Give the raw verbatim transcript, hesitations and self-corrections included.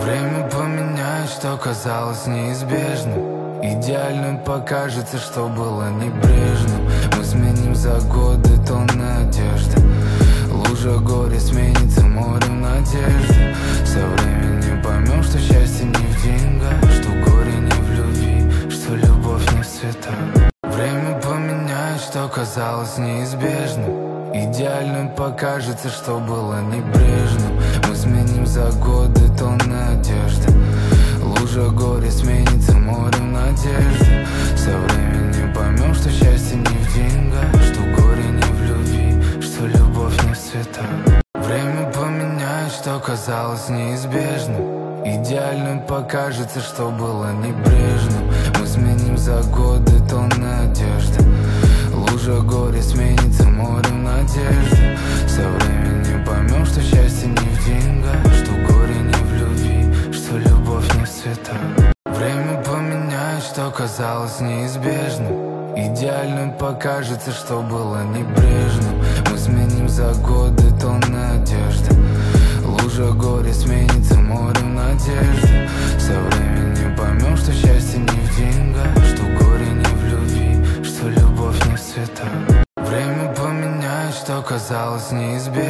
Время поменяет, что казалось неизбежным. Идеальным покажется, что было небрежным. Мы сменим за годы тонны одежды. Лужа горя сменится морем надежды. Со временем поймем, что счастье не в деньгах, что горе не в любви, что любовь не в цветах. Время поменяет, что казалось неизбежным. Идеальным покажется, что было небрежным. Мы сменим за годы тонны одежды. Лужа горя сменится морем надежды. Со временем поймем, что счастье не в деньгах, что горе не в любви, что любовь не в цветах. Время поменяет, что казалось неизбежным. Идеальным покажется, что было небрежным. Мы сменим за годы тонны одежды. Лужа горя сменится морем надежды. Со временем поймем, что счастье не в деньгах, что горе не в любви, что любовь не в цветах. Время поменяет, что казалось неизбежным. Идеальным покажется, что было небрежным. Мы сменим за годы тонны одежды. Лужа горя сменится морем надежды. Со временем поймем, что счастье не в деньгах, что горе не в любви, что любовь не в цветах. Время поменяет, что казалось неизбежным.